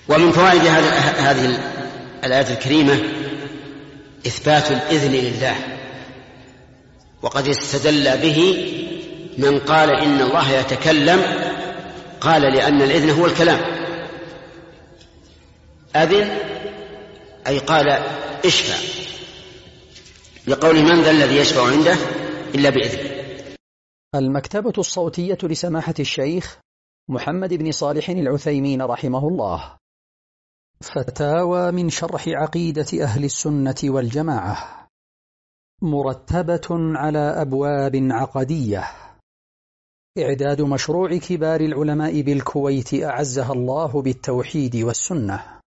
ومن فوائد هذه الآية الكريمة إثبات الإذن لله، وقد استدل به من قال إن الله يتكلم، قال لأن الإذن هو الكلام، أذن أي قال اشفع، لقول من ذا الذي يشفع عنده إلا بإذنه. المكتبة الصوتية لسماحة الشيخ محمد بن صالح العثيمين رحمه الله. فتاوى من شرح عقيدة أهل السنة والجماعة، مرتبة على أبواب عقدية. إعداد مشروع كبار العلماء بالكويت أعزها الله بالتوحيد والسنة.